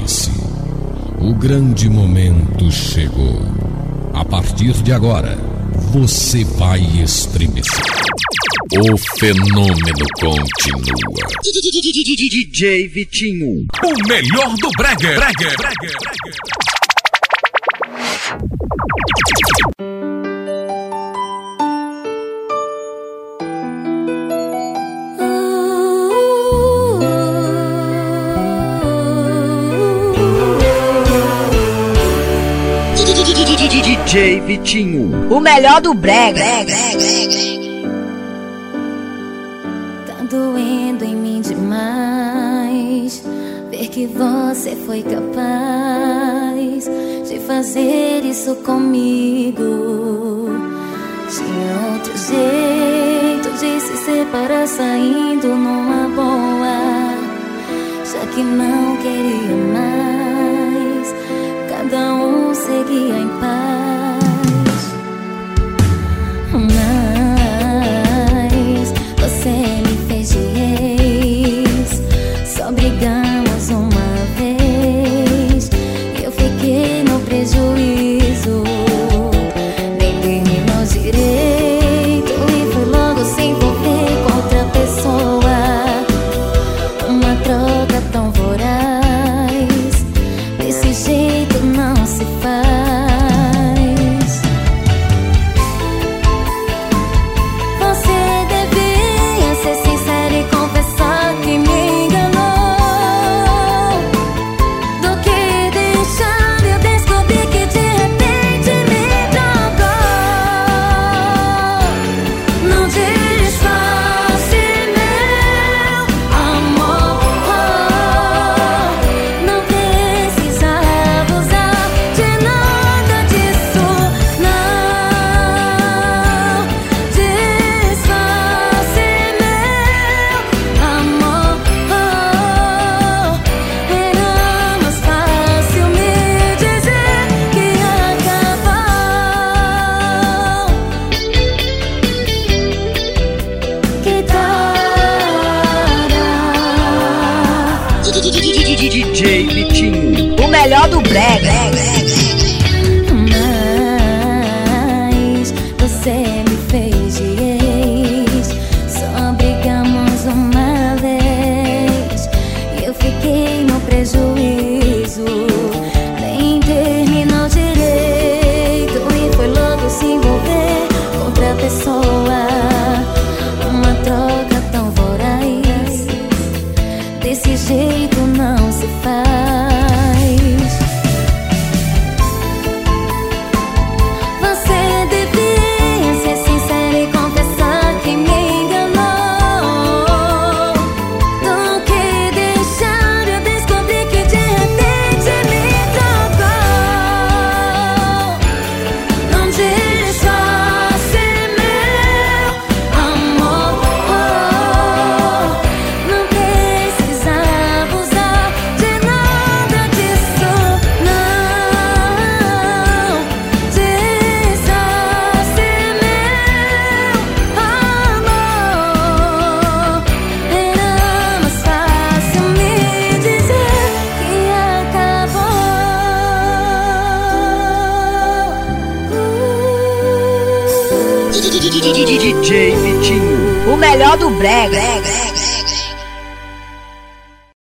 Prepare-se. O grande momento chegou. A partir de agora, você vai estremecer. O fenômeno continua. DJ Vitinho, o melhor do brega. DJ Vitinho, o melhor do brega. Tá doendo em mim demais ver que você foi capaz de fazer isso comigo. Tinha outro jeito de se separar saindo numa boa, já que não queria mais, cada um seguia em paz. Mas você me fez de ex, só brigamos uma vez e eu fiquei no prejuízo. Nem terminou direito e foi logo se envolver com outra pessoa. Uma troca tão voraz, desse jeito não se faz. DJ Vitinho, o melhor do brega. Mas você me fez de ex, só brigamos uma vez e eu fiquei no prejuízo. Nem terminou direito e foi logo se envolver com outra pessoa. Uma troca tão voraz, desse jeito não se faz. Você devia ser sincero e confessar que me enganou, do que deixar eu descobrir que de repente me trocou. Não disfarce meu amor, não precisa abusar de nada disso, não. Disfarce meu amor, era mais fácil me dizer que acabou. DJ Vitinho, O melhor do brega.